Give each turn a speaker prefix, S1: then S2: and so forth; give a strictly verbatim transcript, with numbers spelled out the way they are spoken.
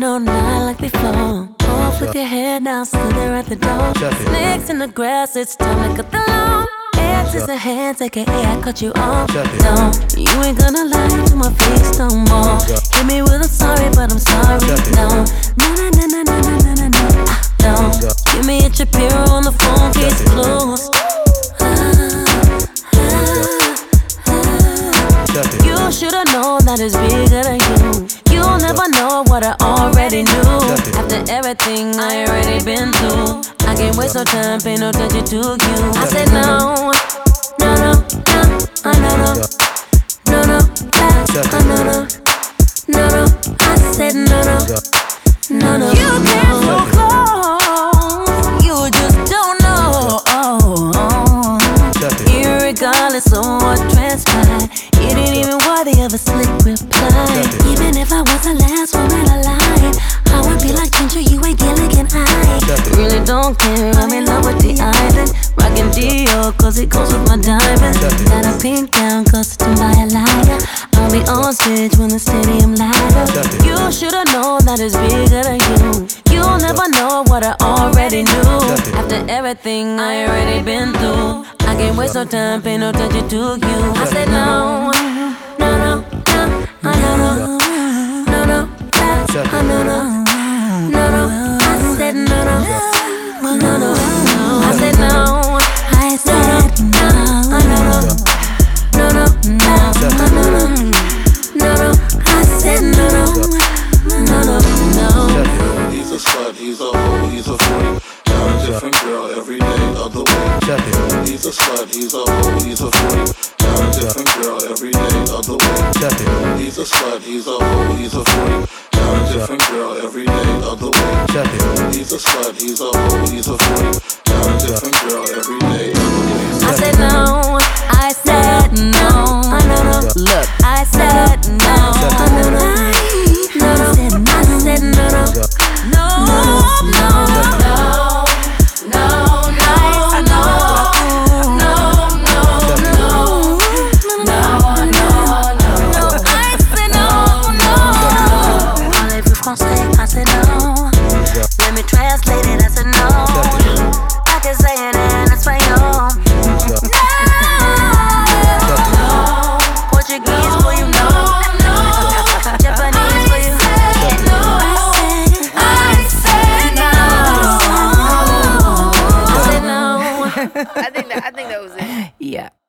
S1: no, not like before. Off with your head now, still there at the door. Snakes in the grass, it's time to cut the lawn. Hands in hands, aka I cut you off. Don't, you ain't gonna lie to my face no more. Hit me with a sorry, but I'm sorry. No, no, no, no, no, no, no, no, no. Don't give me a Shapiro on the phone, case closed. You should've known that it's bigger than you. You'll never know what I already knew. After everything I already been through, I can't waste no time, pay no attention to you. I said no, no, no, no, uh, no, no, no, no, uh, no, no, no, no. I said no, no, no, no. You get so close, you just don't know. Irregardless of what transpired, you didn't even worthy of a slick reply. Even if I was the last woman alive, I would be like Ginger, you ain't Gilligan. I really don't care, I'm in love with the island. Rockin' Dior, cause it goes with my diamonds. Got a pink gown, custom by a liar. I'll be on stage when the stadium light up. You should've known that it's bigger than you. You'll never know what I already knew. After everything I already been through, I can't waste no time, pay no attention to you. I said no, no, no, no, no, no, no, no, no, no, no, no. I said no, no, no, no, no. I said no, I said no, no, no, no, no, no, no, no. I said no, no, no, no, no.
S2: He's a slut, he's a hoe, he's a freak. Got a different girl every day of the week. He's a slut, he's a hoe, he's a freak. Got a different girl every day of the week. He's a slut, he's a hoe, he's a freak. Got a different girl every day of the week. He's a slut, he's a hoe, he's a freak. Got a different girl every day of the week.
S1: I said no, I said no, no, no. Look, I said no, no, no, no, no. I said no, no, no, no, no, no, no, no, no, no, no, no. I said no, no. Parlez-vous français? I said no. Let me translate it. I said no. I can say it in Espanol. No. Portuguese, boy, you know. Japanese, boy, you know. I said no. I said no.
S3: I think that I think that was it.
S1: Yeah.